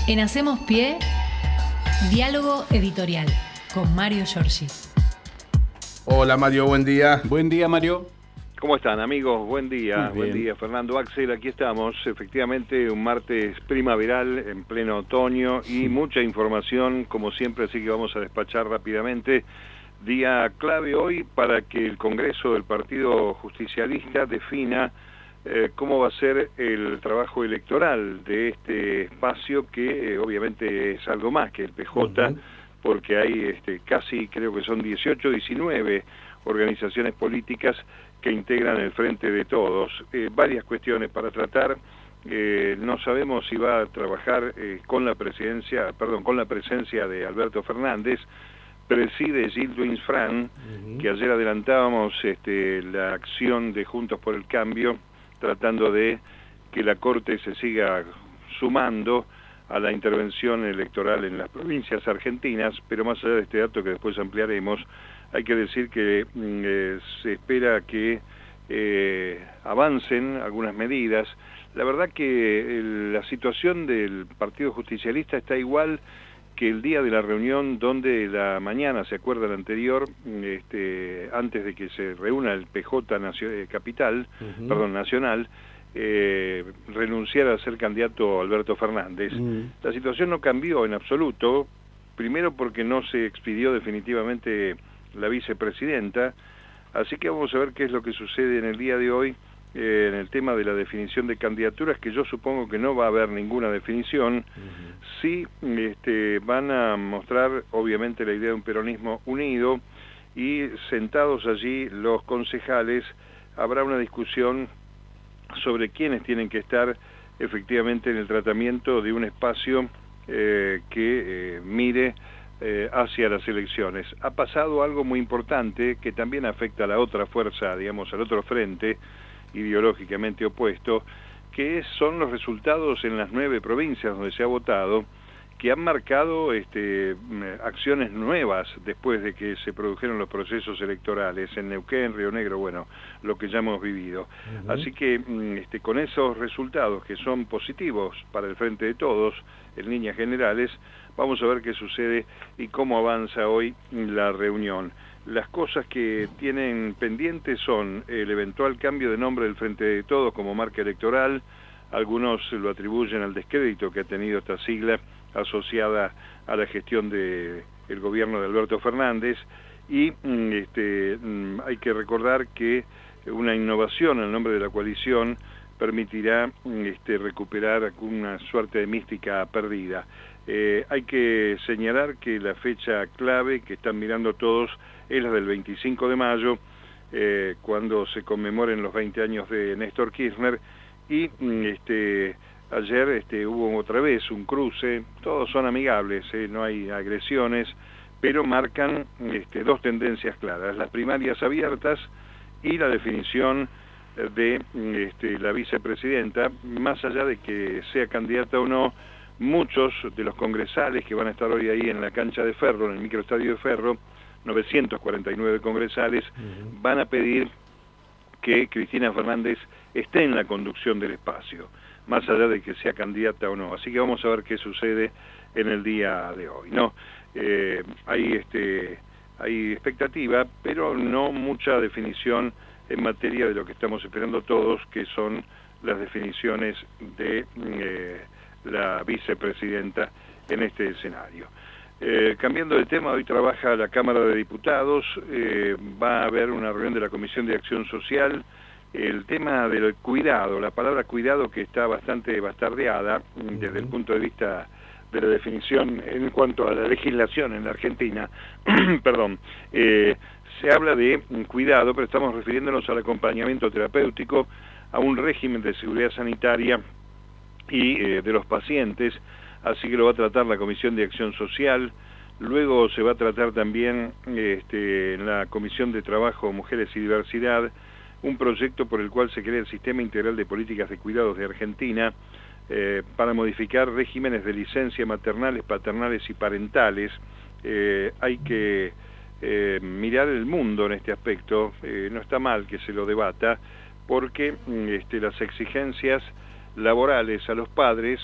En Hacemos Pie, diálogo editorial con Mario Giorgi. Hola Mario, buen día. Buen día, Mario. ¿Cómo están, amigos? Buen día, Fernando Axel, aquí estamos, efectivamente un martes primaveral en pleno otoño y mucha información como siempre, así que vamos a despachar rápidamente. Día clave hoy para que el Congreso del Partido Justicialista defina cómo va a ser el trabajo electoral de este espacio que obviamente es algo más que el PJ, porque hay casi, creo que son 18, 19 organizaciones políticas que integran el Frente de Todos. Varias cuestiones para tratar. No sabemos si va a trabajar con la presencia de Alberto Fernández. Preside Gilles Duins-Fran, que ayer adelantábamos la acción de Juntos por el Cambio, tratando de que la Corte se siga sumando a la intervención electoral en las provincias argentinas, pero más allá de este dato que después ampliaremos, hay que decir que se espera que avancen algunas medidas. La verdad que la situación del Partido Justicialista está igual que el día de la reunión donde la mañana, se acuerda el anterior, antes de que se reúna el PJ nacional, renunciara a ser candidato Alberto Fernández. La situación no cambió en absoluto, primero porque no se expidió definitivamente la vicepresidenta, así que vamos a ver qué es lo que sucede en el día de hoy en el tema de la definición de candidaturas, que yo supongo que no va a haber ninguna definición. Sí van a mostrar obviamente la idea de un peronismo unido y sentados allí los concejales habrá una discusión sobre quiénes tienen que estar efectivamente en el tratamiento de un espacio que mire hacia las elecciones. Ha pasado algo muy importante que también afecta a la otra fuerza, digamos, al otro frente ideológicamente opuesto, que son los resultados en las 9 provincias donde se ha votado, que han marcado acciones nuevas después de que se produjeron los procesos electorales en Neuquén, Río Negro, bueno, lo que ya hemos vivido. Así que con esos resultados que son positivos para el Frente de Todos, en líneas generales, vamos a ver qué sucede y cómo avanza hoy la reunión. Las cosas que tienen pendientes son el eventual cambio de nombre del Frente de Todos como marca electoral. Algunos lo atribuyen al descrédito que ha tenido esta sigla asociada a la gestión del gobierno de Alberto Fernández, y hay que recordar que una innovación en el nombre de la coalición permitirá recuperar alguna suerte de mística perdida. Hay que señalar que la fecha clave que están mirando todos es la del 25 de mayo, cuando se conmemoren los 20 años de Néstor Kirchner, y ayer hubo otra vez un cruce. Todos son amigables, no hay agresiones, pero marcan dos tendencias claras: las primarias abiertas y la definición de la vicepresidenta. Más allá de que sea candidata o no, muchos de los congresales que van a estar hoy ahí en la cancha de Ferro, en el microestadio de Ferro, 949 congresales, van a pedir que Cristina Fernández esté en la conducción del espacio, más allá de que sea candidata o no. Así que vamos a ver qué sucede en el día de hoy, ¿no? Hay expectativa, pero no mucha definición en materia de lo que estamos esperando todos, que son las definiciones de la vicepresidenta en este escenario. Cambiando de tema, hoy trabaja la Cámara de Diputados, va a haber una reunión de la Comisión de Acción Social. El tema del cuidado, la palabra cuidado, que está bastante bastardeada desde el punto de vista de la definición en cuanto a la legislación en la Argentina, perdón, se habla de cuidado, pero estamos refiriéndonos al acompañamiento terapéutico, a un régimen de seguridad sanitaria y de los pacientes. Así que lo va a tratar la Comisión de Acción Social. Luego se va a tratar también en la Comisión de Trabajo, Mujeres y Diversidad, un proyecto por el cual se crea el Sistema Integral de Políticas de Cuidados de Argentina, para modificar regímenes de licencia maternales, paternales y parentales. Hay que mirar el mundo en este aspecto. No está mal que se lo debata, porque las exigencias laborales a los padres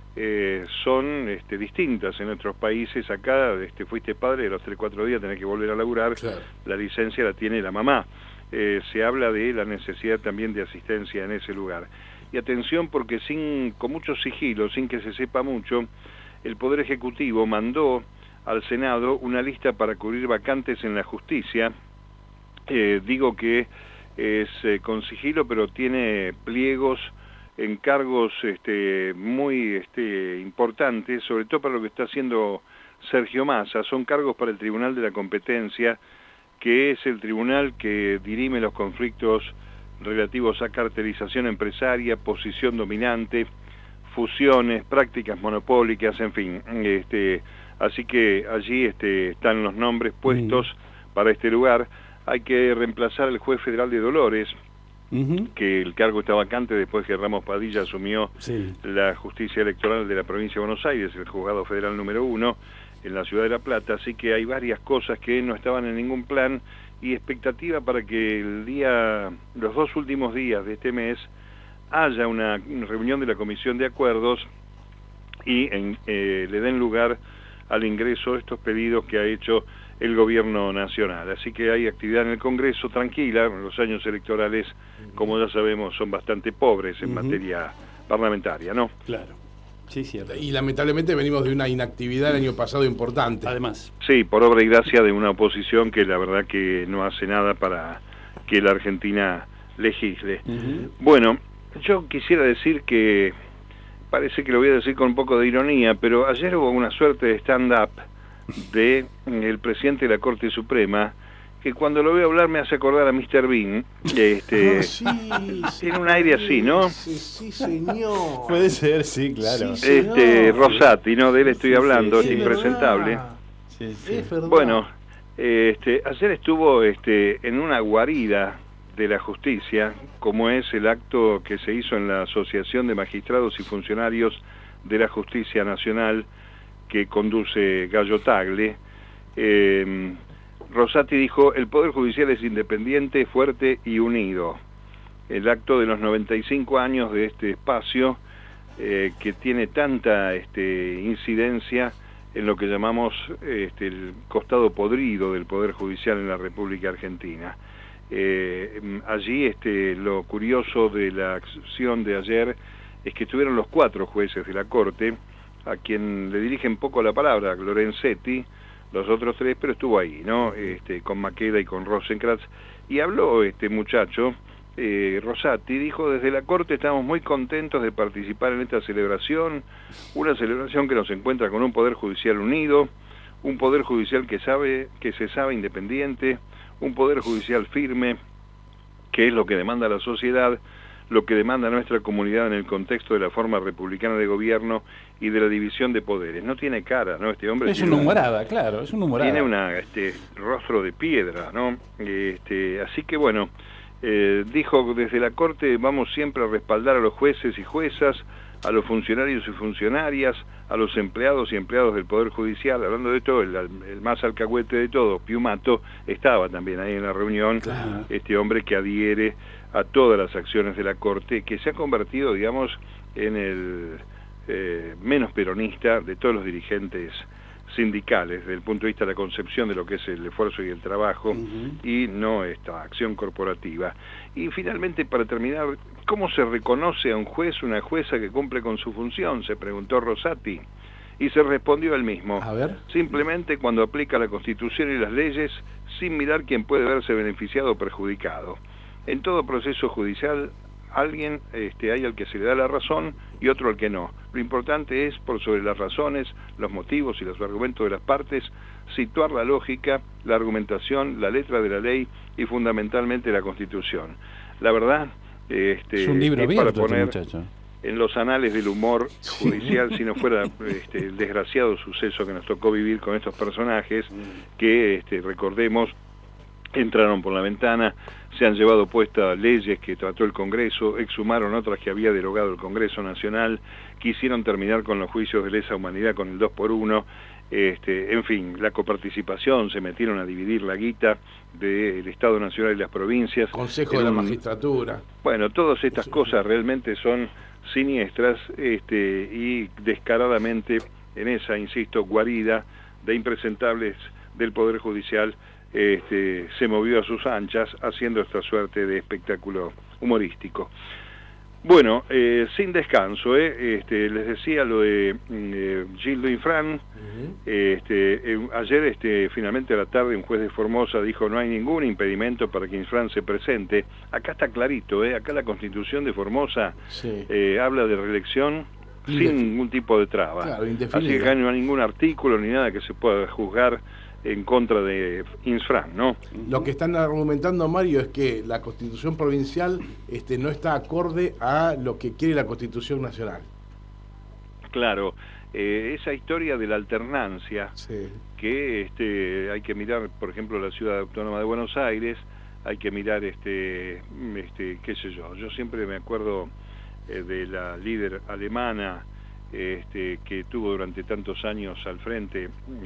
son distintas en otros países. Acá fuiste padre, a los 3-4 días tenés que volver a laburar, claro. La licencia la tiene la mamá. Se habla de la necesidad también de asistencia en ese lugar. Y atención, porque con mucho sigilo, sin que se sepa mucho, el Poder Ejecutivo mandó al Senado una lista para cubrir vacantes en la justicia. Digo que es con sigilo, pero tiene pliegos, encargos muy importantes, sobre todo para lo que está haciendo Sergio Massa. Son cargos para el Tribunal de la Competencia, que es el tribunal que dirime los conflictos relativos a cartelización empresaria, posición dominante, fusiones, prácticas monopólicas, en fin. Así que allí están los nombres puestos para este lugar. Hay que reemplazar al juez federal de Dolores, que el cargo está vacante después que Ramos Padilla asumió la justicia electoral de la provincia de Buenos Aires, el juzgado federal número 1, en la ciudad de La Plata. Así que hay varias cosas que no estaban en ningún plan y expectativa para que los 2 últimos días de este mes haya una reunión de la Comisión de Acuerdos y le den lugar al ingreso de estos pedidos que ha hecho el gobierno nacional. Así que hay actividad en el Congreso tranquila. Los años electorales, como ya sabemos, son bastante pobres en materia parlamentaria, ¿no? Claro. Sí, cierto. Y lamentablemente venimos de una inactividad el año pasado importante. Además. Sí, por obra y gracia de una oposición que la verdad que no hace nada para que la Argentina legisle. Bueno, yo quisiera decir que, parece que lo voy a decir con un poco de ironía, pero ayer hubo una suerte de stand-up de el presidente de la Corte Suprema, que cuando lo veo hablar me hace acordar a Mr. Bean. Tiene un aire así, ¿no? Sí, señor. Puede ser, sí, claro. Sí, Rosati, ¿no? De él estoy hablando, es impresentable. Sí. Es verdad. Bueno, ayer estuvo en una guarida de la justicia, como es el acto que se hizo en la Asociación de Magistrados y Funcionarios de la Justicia Nacional, que conduce Gallo Tagle. Rosati dijo: el Poder Judicial es independiente, fuerte y unido. El acto de los 95 años de este espacio, que tiene tanta incidencia en lo que llamamos el costado podrido del Poder Judicial en la República Argentina. Allí lo curioso de la acción de ayer es que estuvieron los 4 jueces de la Corte, a quien le dirigen poco la palabra, Lorenzetti, los otros 3, pero estuvo ahí, ¿no? Con Maqueda y con Rosenkrantz, y habló este muchacho, Rosati, dijo: desde la Corte estamos muy contentos de participar en esta celebración, una celebración que nos encuentra con un Poder Judicial unido, un Poder Judicial que se sabe independiente, un Poder Judicial firme, que es lo que demanda la sociedad, lo que demanda nuestra comunidad en el contexto de la forma republicana de gobierno y de la división de poderes. No tiene cara, ¿no? Este hombre es una humorada, claro, es una humorada. Tiene rostro de piedra, ¿no? Así que bueno, dijo: desde la Corte vamos siempre a respaldar a los jueces y juezas, a los funcionarios y funcionarias, a los empleados y empleados del Poder Judicial. Hablando de esto, el más alcahuete de todo, Piumato, estaba también ahí en la reunión. Claro. Este hombre que adhiere a todas las acciones de la Corte, que se ha convertido, digamos, en el menos peronista de todos los dirigentes sindicales, desde el punto de vista de la concepción de lo que es el esfuerzo y el trabajo, y no esta acción corporativa. Y finalmente, para terminar, ¿cómo se reconoce a un juez, una jueza que cumple con su función?, se preguntó Rosati, y se respondió él mismo: a ver. Simplemente cuando aplica la Constitución y las leyes, sin mirar quién puede verse beneficiado o perjudicado. En todo proceso judicial alguien hay al que se le da la razón y otro al que no. Lo importante es, por sobre las razones, los motivos y los argumentos de las partes, situar la lógica, la argumentación, la letra de la ley y fundamentalmente la Constitución. La verdad, es un libro abierto, para poner muchacho en los anales del humor judicial, si no fuera el desgraciado suceso que nos tocó vivir con estos personajes que, recordemos, entraron por la ventana, se han llevado puestas leyes que trató el Congreso, exhumaron otras que había derogado el Congreso Nacional, quisieron terminar con los juicios de lesa humanidad con el 2x1, en fin, la coparticipación, se metieron a dividir la guita del Estado Nacional y las provincias. Consejo de la Magistratura. Bueno, todas estas cosas realmente son siniestras y descaradamente en esa, insisto, guarida de impresentables del Poder Judicial se movió a sus anchas haciendo esta suerte de espectáculo humorístico. Bueno, sin descanso, les decía lo de Gildo Infran. Ayer, finalmente a la tarde, un juez de Formosa dijo no hay ningún impedimento para que Infran se presente. Acá está clarito, acá la Constitución de Formosa habla de reelección sin ningún tipo de traba. Claro, así que acá no hay ningún artículo ni nada que se pueda juzgar en contra de Infran, ¿no? Lo que están argumentando, Mario, es que la Constitución provincial no está acorde a lo que quiere la Constitución nacional. Claro, esa historia de la alternancia, que hay que mirar, por ejemplo, la Ciudad Autónoma de Buenos Aires, hay que mirar, qué sé yo siempre me acuerdo de la líder alemana, que tuvo durante tantos años al frente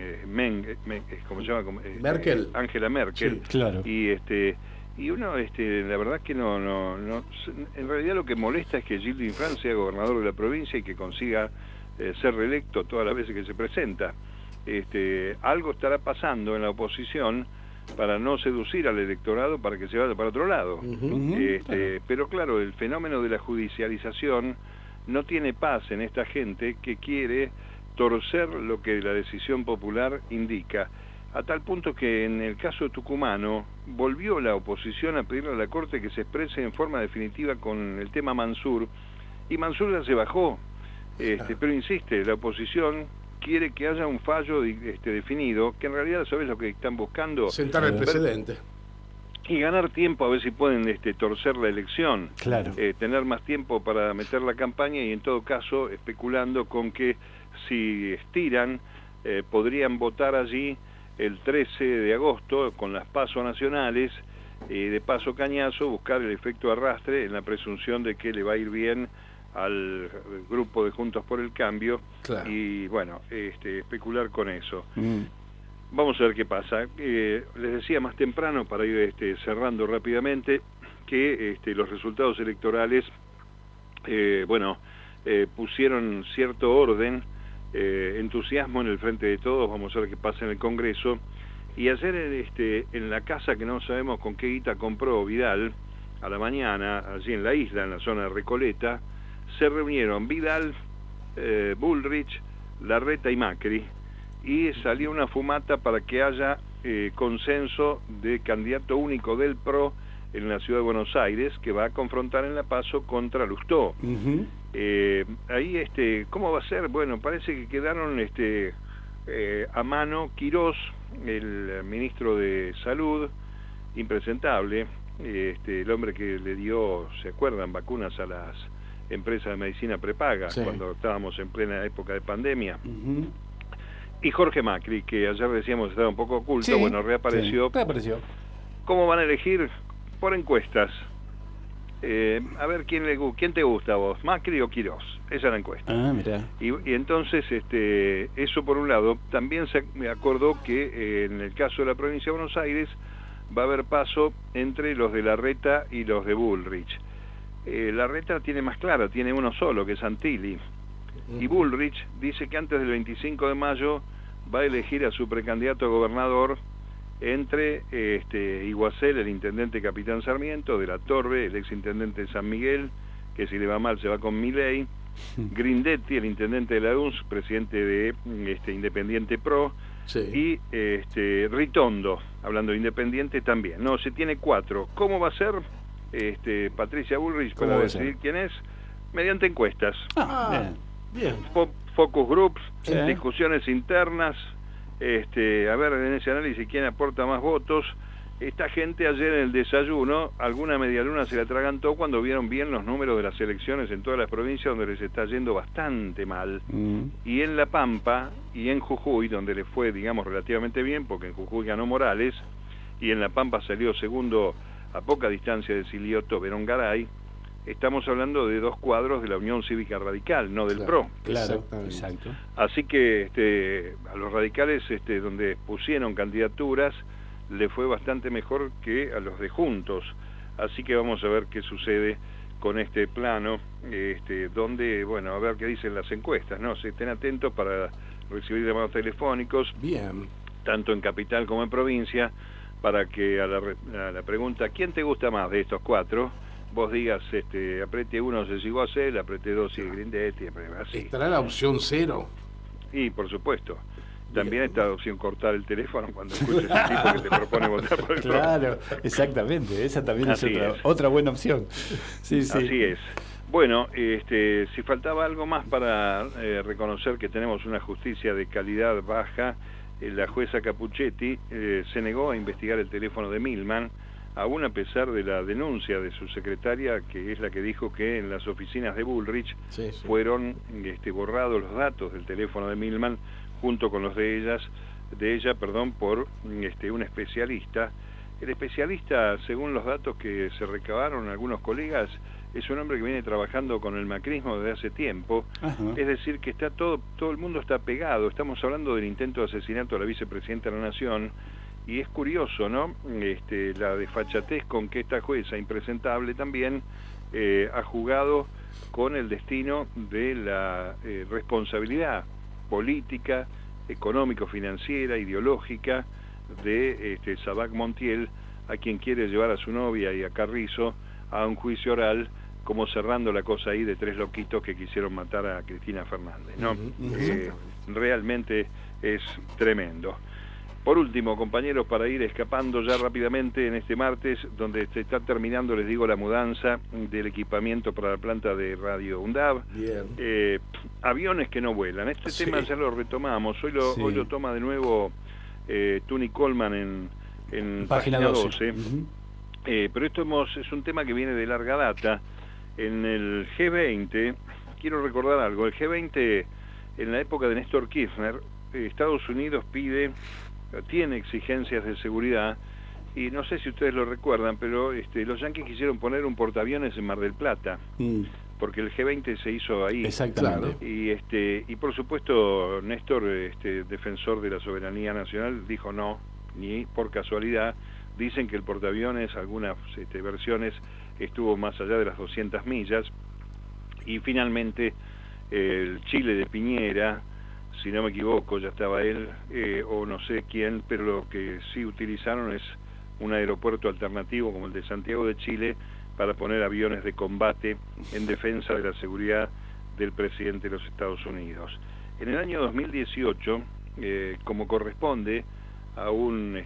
¿cómo se llama? Merkel. Angela Merkel. Sí, claro. Y uno, la verdad que no, en realidad lo que molesta es que Gildo Infran sea gobernador de la provincia y que consiga ser reelecto todas las veces que se presenta. Algo estará pasando en la oposición para no seducir al electorado para que se vaya para otro lado. Claro. Pero claro, el fenómeno de la judicialización no tiene paz en esta gente que quiere torcer lo que la decisión popular indica, a tal punto que en el caso tucumano volvió la oposición a pedirle a la Corte que se exprese en forma definitiva con el tema Mansur, y Mansur ya se bajó, pero insiste, la oposición quiere que haya un fallo definido, que en realidad, ¿sabes lo que están buscando? Sentar el precedente. Y ganar tiempo a ver si pueden torcer la elección, claro. Tener más tiempo para meter la campaña y en todo caso especulando con que si estiran podrían votar allí el 13 de agosto con las PASO nacionales, de paso cañazo buscar el efecto arrastre en la presunción de que le va a ir bien al grupo de Juntos por el Cambio, claro. Y bueno, especular con eso. Vamos a ver qué pasa. Les decía más temprano, para ir cerrando rápidamente, que los resultados electorales, pusieron cierto orden, entusiasmo en el Frente de Todos. Vamos a ver qué pasa en el Congreso. Y ayer en la casa que no sabemos con qué guita compró Vidal, a la mañana, allí en la isla, en la zona de Recoleta, se reunieron Vidal, Bullrich, Larreta y Macri, y salió una fumata para que haya consenso de candidato único del PRO en la Ciudad de Buenos Aires, que va a confrontar en la PASO contra Lustó. Ahí, ¿cómo va a ser? Bueno, parece que quedaron a mano Quirós, el ministro de Salud, impresentable, el hombre que le dio, ¿se acuerdan?, vacunas a las empresas de medicina prepaga, cuando estábamos en plena época de pandemia. Y Jorge Macri, que ayer decíamos estaba un poco oculto, bueno, reapareció. Reapareció. ¿Cómo van a elegir? Por encuestas. A ver, ¿quién te gusta a vos? ¿Macri o Quirós? Esa es la encuesta. Mirá. Y entonces, eso por un lado. También se me acordó que en el caso de la provincia de Buenos Aires va a haber paso entre los de Larreta y los de Bullrich. Larreta tiene más clara, tiene uno solo, que es Santilli. Y Bullrich dice que antes del 25 de mayo va a elegir a su precandidato a gobernador entre Iguacel, el intendente Capitán Sarmiento, de la Torre, el exintendente de San Miguel, que si le va mal se va con Milei, Grindetti, el intendente de la UNS, presidente de Independiente PRO, y Ritondo, hablando de Independiente también. No, se tiene 4. ¿Cómo va a ser Patricia Bullrich para decidir quién es? Mediante encuestas. Bien. Focus groups, discusiones internas, a ver en ese análisis quién aporta más votos. Esta gente ayer en el desayuno, alguna medialuna se la atragantó cuando vieron bien los números de las elecciones en todas las provincias donde les está yendo bastante mal. Y en La Pampa y en Jujuy, donde le fue, digamos, relativamente bien, porque en Jujuy ganó Morales, y en La Pampa salió segundo a poca distancia de Silioto Verón Garay. Estamos hablando de 2 cuadros de la Unión Cívica Radical, no del PRO. Claro, exacto. Así que a los radicales, donde pusieron candidaturas, le fue bastante mejor que a los de Juntos. Así que vamos a ver qué sucede con este plano, donde, bueno, a ver qué dicen las encuestas, ¿no? Se estén atentos para recibir llamados telefónicos, bien, tanto en capital como en provincia, para que a la pregunta, ¿quién te gusta más de estos cuatro?, vos digas, apriete 1 si sigo a hacer, apriete 2 si Grindetti, así. ¿Estará la opción 0? Y, por supuesto. También está la opción cortar el teléfono cuando escuches ese tipo que te propone votar por el Claro, exactamente, esa también es otra buena opción. Sí, sí. Así es. Bueno, si faltaba algo más para reconocer que tenemos una justicia de calidad baja, la jueza Capuchetti se negó a investigar el teléfono de Milman, aún a pesar de la denuncia de su secretaria, que es la que dijo que en las oficinas de Bullrich fueron borrados los datos del teléfono de Milman junto con los de ella, por un especialista. El especialista, según los datos que se recabaron algunos colegas, es un hombre que viene trabajando con el macrismo desde hace tiempo. Ajá. Es decir, que está todo el mundo está pegado. Estamos hablando del intento de asesinato a la vicepresidenta de la Nación, y es curioso, ¿no? La desfachatez con que esta jueza impresentable también ha jugado con el destino de la responsabilidad política, económico-financiera, ideológica de Sabac Montiel, a quien quiere llevar a su novia y a Carrizo a un juicio oral, como cerrando la cosa ahí de 3 loquitos que quisieron matar a Cristina Fernández, ¿no? Realmente es tremendo. Por último, compañeros, para ir escapando ya rápidamente en este martes, donde se está terminando, les digo, la mudanza del equipamiento para la planta de Radio UNDAV. Bien. Aviones que no vuelan. Este tema ya lo retomamos. Hoy lo toma de nuevo Tuni Coleman en página 12. Pero esto es un tema que viene de larga data. En el G20, quiero recordar algo, el G20, en la época de Néstor Kirchner, Estados Unidos tiene exigencias de seguridad, y no sé si ustedes lo recuerdan, pero los yanquis quisieron poner un portaaviones en Mar del Plata, porque el G20 se hizo ahí. Exactamente. Y por supuesto Néstor, defensor de la soberanía nacional, dijo no, ni por casualidad. Dicen que el portaaviones, algunas versiones, estuvo más allá de las 200 millas, y finalmente el Chile de Piñera, si no me equivoco, ya estaba él, o no sé quién, pero lo que sí utilizaron es un aeropuerto alternativo como el de Santiago de Chile para poner aviones de combate en defensa de la seguridad del presidente de los Estados Unidos. En el año 2018, como corresponde a un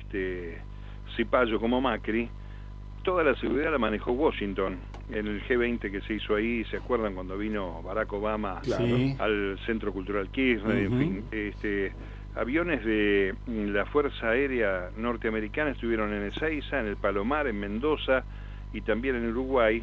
cipayo como Macri, toda la seguridad la manejó Washington. En el G20 que se hizo ahí, ¿se acuerdan cuando vino Barack Obama al Centro Cultural Kirchner? En fin, aviones de la Fuerza Aérea Norteamericana estuvieron en Ezeiza, en el Palomar, en Mendoza y también en Uruguay.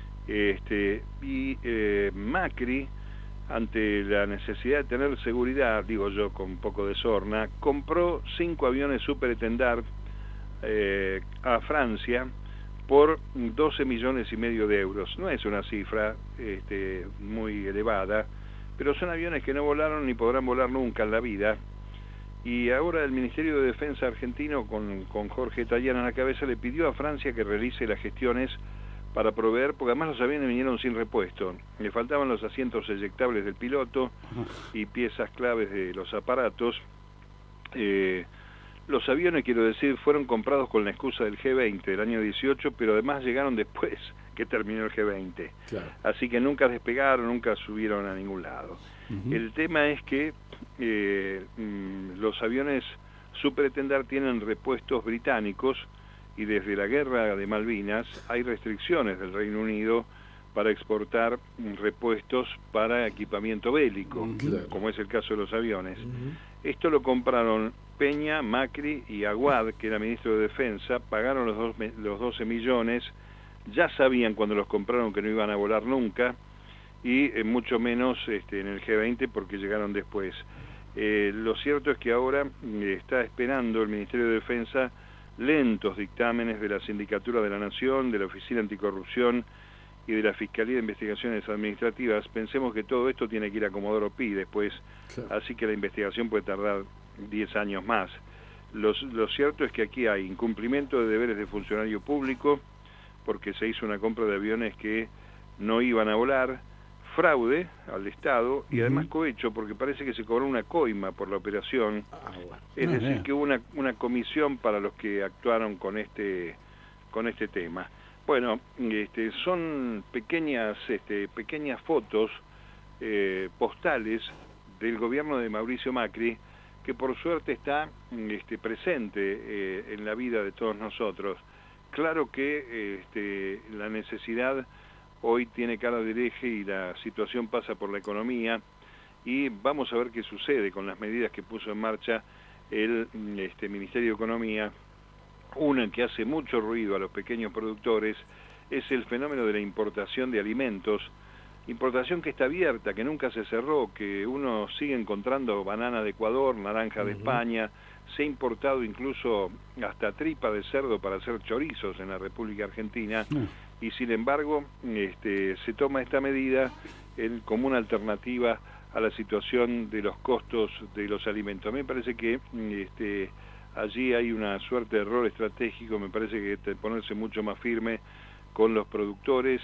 Macri, ante la necesidad de tener seguridad, digo yo con un poco de sorna, compró 5 aviones Super Étendard a Francia por 12,5 millones de euros. No es una cifra muy elevada, pero son aviones que no volaron ni podrán volar nunca en la vida. Y ahora el Ministerio de Defensa argentino, con Jorge Tayana a la cabeza, le pidió a Francia que realice las gestiones para proveer, porque además los aviones vinieron sin repuesto. Le faltaban los asientos eyectables del piloto y piezas claves de los aparatos. Los aviones, quiero decir, fueron comprados con la excusa del G20 del año 18, pero además llegaron después que terminó el G20. Claro. Así que nunca despegaron, nunca subieron a ningún lado. El tema es que los aviones Super Étendard tienen repuestos británicos, y desde la guerra de Malvinas hay restricciones del Reino Unido para exportar repuestos para equipamiento bélico, como es el caso de los aviones. Esto lo compraron Peña, Macri y Aguad, que era ministro de Defensa, pagaron los 12 millones, ya sabían cuando los compraron que no iban a volar nunca, y mucho menos en el G20 porque llegaron después. Lo cierto es que ahora está esperando el Ministerio de Defensa lentos dictámenes de la Sindicatura de la Nación, de la Oficina Anticorrupción y de la Fiscalía de Investigaciones Administrativas. Pensemos que todo esto tiene que ir a Comodoro Pi después, así que la investigación puede tardar 10 años más. Lo cierto es que aquí hay incumplimiento de deberes de funcionario público, porque se hizo una compra de aviones que no iban a volar, fraude al Estado y además cohecho, porque parece que se cobró una coima por la operación, es decir, que hubo una comisión para los que actuaron con este tema. Bueno, son pequeñas fotos postales del gobierno de Mauricio Macri, que por suerte está presente en la vida de todos nosotros. Claro que la necesidad hoy tiene cara de hereje y la situación pasa por la economía, y vamos a ver qué sucede con las medidas que puso en marcha el Ministerio de Economía. Una que hace mucho ruido a los pequeños productores es el fenómeno de la importación de alimentos, importación que está abierta, que nunca se cerró, que uno sigue encontrando banana de Ecuador, naranja de España, se ha importado incluso hasta tripa de cerdo para hacer chorizos en la República Argentina, y sin embargo se toma esta medida como una alternativa a la situación de los costos de los alimentos. A mí me parece que allí hay una suerte de error estratégico. Me parece que ponerse mucho más firme con los productores,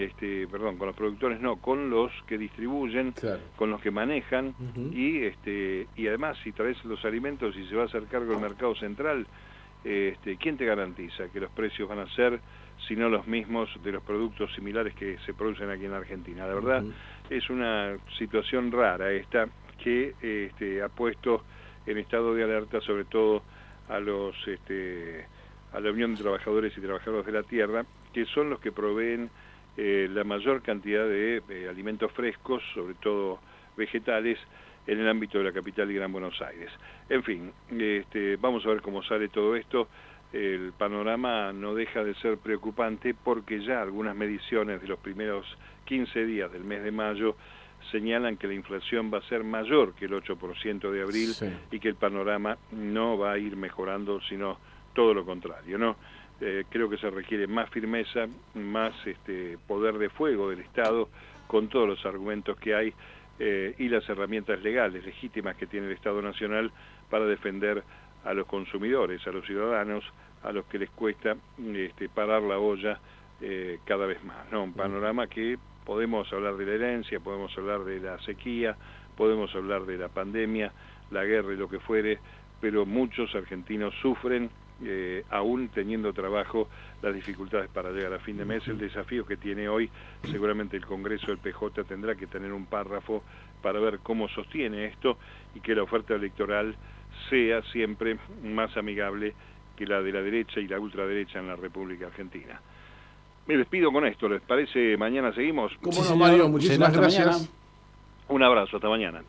con los que distribuyen, con los que manejan, y además si traes los alimentos y se va a hacer cargo del mercado central, ¿quién te garantiza que los precios van a ser sino los mismos de los productos similares que se producen aquí en la Argentina? La verdad es una situación rara esta, que ha puesto en estado de alerta sobre todo a la Unión de Trabajadores y Trabajadoras de la Tierra, que son los que proveen la mayor cantidad de alimentos frescos, sobre todo vegetales, en el ámbito de la capital y Gran Buenos Aires. En fin, vamos a ver cómo sale todo esto. El panorama no deja de ser preocupante, porque ya algunas mediciones de los primeros 15 días del mes de mayo señalan que la inflación va a ser mayor que el 8% de abril, y que el panorama no va a ir mejorando, sino todo lo contrario, ¿no? Creo que se requiere más firmeza, más poder de fuego del Estado, con todos los argumentos que hay y las herramientas legales, legítimas que tiene el Estado Nacional para defender a los consumidores, a los ciudadanos, a los que les cuesta parar la olla cada vez más, ¿no? Un panorama que podemos hablar de la herencia, podemos hablar de la sequía, podemos hablar de la pandemia, la guerra y lo que fuere, pero muchos argentinos sufren, aún teniendo trabajo, las dificultades para llegar a fin de mes. El desafío que tiene hoy, seguramente el Congreso del PJ tendrá que tener un párrafo para ver cómo sostiene esto, y que la oferta electoral sea siempre más amigable que la de la derecha y la ultraderecha en la República Argentina. Me despido con esto, ¿les parece? Mañana seguimos. ¿Cómo no, Mario? Muchísimas gracias. Un abrazo, hasta mañana.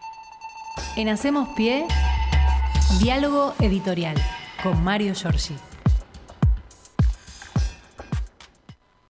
En Hacemos Pie, diálogo editorial con Mario Giorgi.